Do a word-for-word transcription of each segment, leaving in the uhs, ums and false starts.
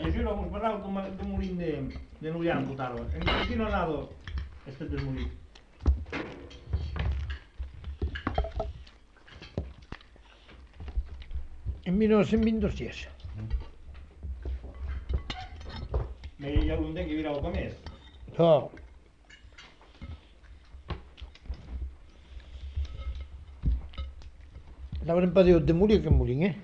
Això no us parleu d'un molí de, de Nullán, Butaro. En quin ordenador este desmolit? En mil novecientos veintidós. Hi ha algun dia que hi haurà algo més? No. L'haurem pedido de morir que morir, eh?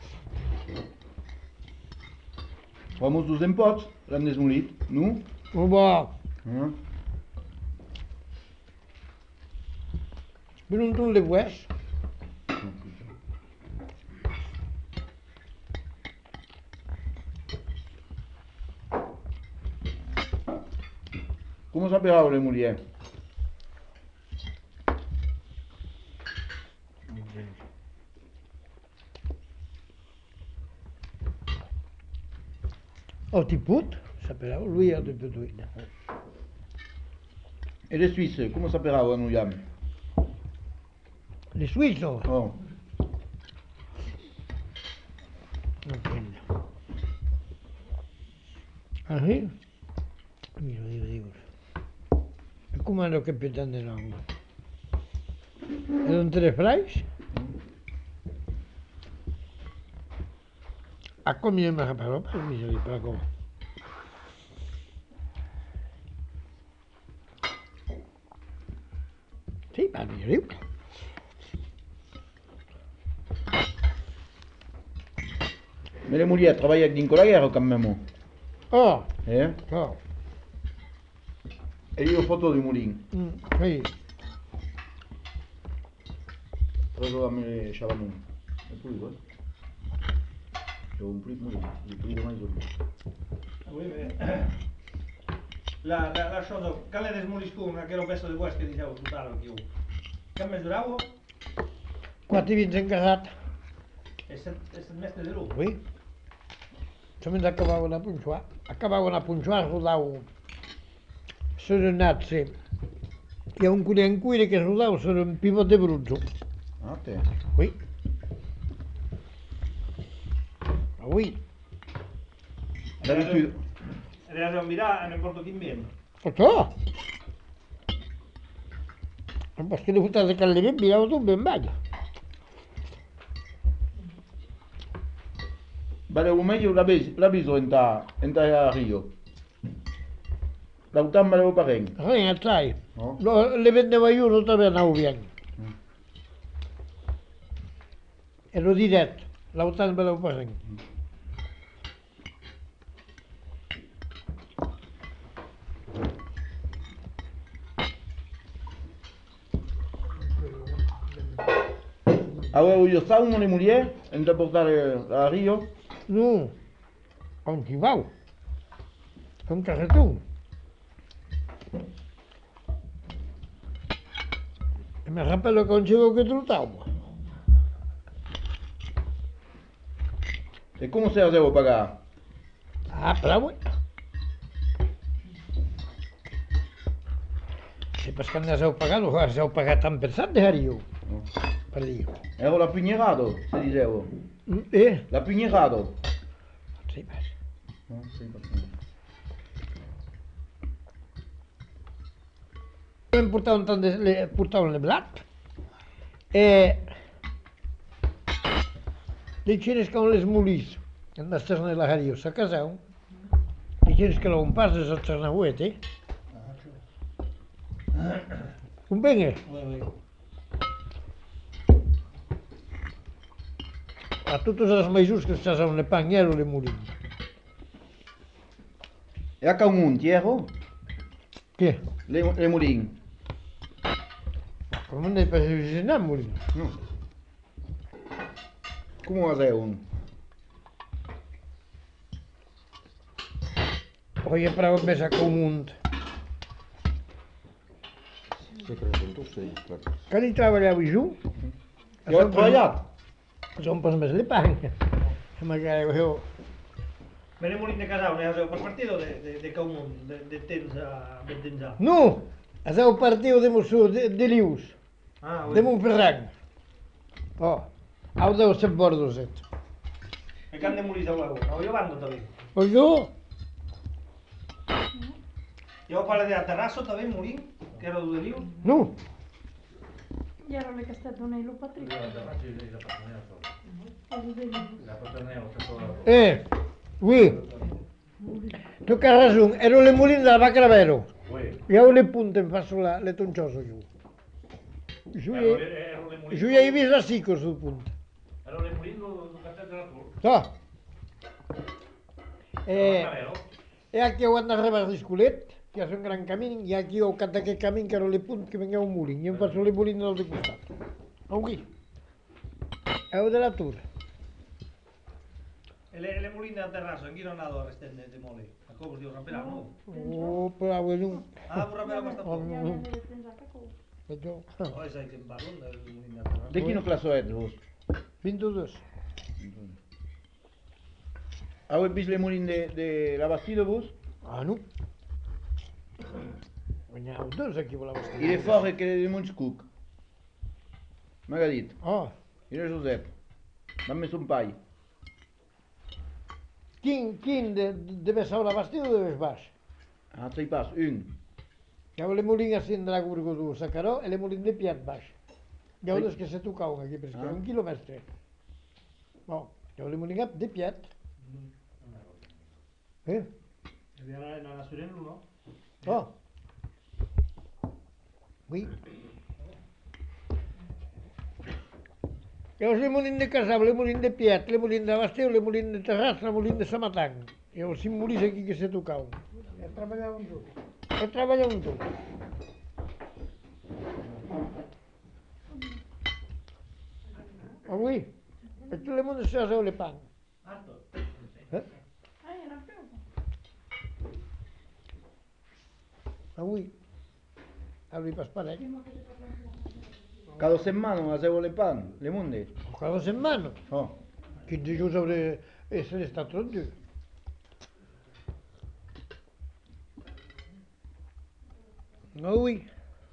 Vamos dos empots, l'hem desmolit, no? Molt bo. Ah. Vine un ton de hues. ¿Cómo se ha pegado la mujer? El tiput, sapéreu, lui el tiput. Et les Suisses, comment ça pegado a Nuyam? Les suïssos? Oh. No entiendo. ¿Así? Mira, digo, digo. Es como a lo que petan de agua. ¿Eran tres fries? ¿Has comido más papas? Mira, y para cómo. Sí, para mí, rico. Mais les moulières travaillent avec Nicolas Guerre quand même. Oh, Eh? oh. Et il y a une photo du moulin. Mm, sí. Trésor à mes chalamons. Et puis, ouais. J'ai un plus de moulin. J'ai plus de maïs. Oui, mais... La, la, la cosa, cal le desmoliscut aquell peso de hues que dixeu, Butaro, aquí. Què més durau? Quatre vins encasat. És el mestre de l'u. Oui. Solamente acababan a punxuar. Acababan a punxuar, rodau serenat, sí. Hi ha un cuiner en cuire que rodau sobre un pivot de brutto. Ah, te. Oui. Oui. D'habitude. Adesso a mirar, ne porto quin vent. Això? Pues que le gusta sacarle bien, miramos un ben vaya. Vale, un meglio la bis, la biso in ta, in ta Rio. La utam vale pareng. Ren, sai. No? Lo, le vendeva io, non t'aveva andato bien. Mm. E lo diretto, l'autan me lo pasen. Avevo io sta uno le mulier, in da portare a Rio. No, on qui vau. Com casa tu. E mi rappello che non c'avevo che trutavo. E come se la devo pagare? Ah, bravo. Se pas que andes heu pagat, ho has heu pagat tan pensat, deixaríeu. No. Per dir. Ero la pignerato, se dicevo. Eh? La pignerato. Sí, pas. No, sì, perché... Em portaven tant de, le, portaven el blat. Eh, le xeres com les molís. En les ternelas a caseu. Le xeres que l'on passes a ternahuet, eh? Convenga? Oui, oui. A totes les mesos que estàs a un panyero le molim. E a Camun, Tiero? Què? Le, le mulin. Com ne pas vigilar molim? No. Come la devo? Oye, pravo més a común. Que ni treballeu i ju? Jo he treballat. Som pas més le pany. Magari ho. Me ne molin de casau, ne haseu per partido de, de, de Caumun, de, de temps a Bentenjà. No! Aseu partiu de Mossú, de, de Lius, Ah, oui. de Montferrang. Oh, au deu set bordos, et. E can de molís heu, heu llevant també. Oigo? Jo parle de Terrasso també, Molí, que era de Liu. No. I ara l'he castat d'una i lo Patrick. Eh, oui. Tu che hai ragione, ero le mulini della vacca vero. Io le punte mi faccio la, le toncioso giù. Giù giù hai visto la sicco sul punto. Ero le Molí del Castell de la Tour. So. Eh, e aquí quando arriba il riscolet, che è un gran cammino, e aquí ho canta che cammino che ero le punte che vengono un mulino. Io faccio le mulini dall'altro costato. Oh qui. È della tour. E le, le Molí del Terrasso, chi non ha dato a restare di Molí? A come si diu, Rampelà, no? Oh, bravo, non. Ah, un Rampelà basta Oh, poco. Ja l'he de penjat a cou. Vedo. Poi sai che balon del Molí del Terrasso. De quino classo ets vos? ventidue. Heu vist le molins de, de la Bastida vos? Ah, no. N'hi ha dos aquí a la Bastida. I de fora que de Montscuc? M'ha dit. Ah, I de Josep. Dammi son pai. quin, quin de, deve ser la Bastida o deve baix? Ah, sei pas, un. Hi ha le molines sin de la Gurgodú, Sacaró, e le molines de Piat baix. Hi ha Sí. unes que se tocaven aquí, perquè Ah. ah. un quilòmetre. Bon, hi ha le molines de Piat. Eh? Era la Suren, no? Oh. Oui. Hi ha le molines de Casau, le molines de Piat, le molines de Basteu, le molines de Terrassa, le molines de Samatang. Hi ha els cinc molins aquí que se tocaven. E treballaven tots. E treballaven tots. Avui, aquí le molines se aseu le pan. Eh? Ai, era peu. Avui. Avui pas parell. Cada setmana aseu le pan, le monde. Cada setmana. Oh. quinze giorni avrei essere stato giù. Avui,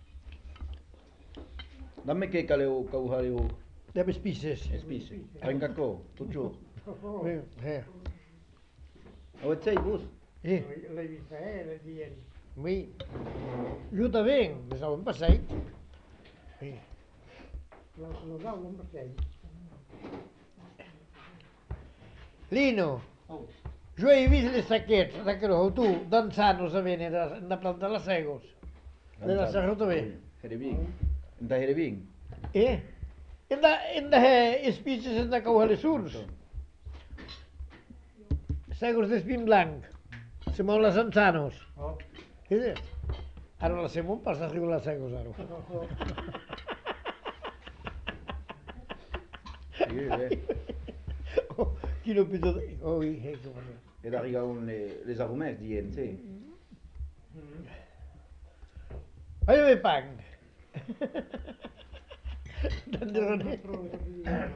Dammi che caleu cauhareu deve spisses. espisse. Trencacò, tutto ciò. Eh, eh. Avete sei vos? Eh. L'hai vista, eh, la di ieri. Oui. Giù da ben, mi stavo in passeggio. Eh. Lo, lo davo un passeggio. Lino, giù hai visto le sacchette, sacchero tu, danzano se viene da, da planta la segos. Nella serrata ve. Hereving. Da Hereving. Eh? In da, in da, eh, spisses in da cauhale surs. Segos de spin blanc. Simon las anzanos. Oh. Vedi? Ara la Simon passa arriba la segos ara. Sì, eh. Oh, chi lo pido? Oh, eh, come. Ed arrivano le, les aromès dient, sì. Vai, vai, pang. Dan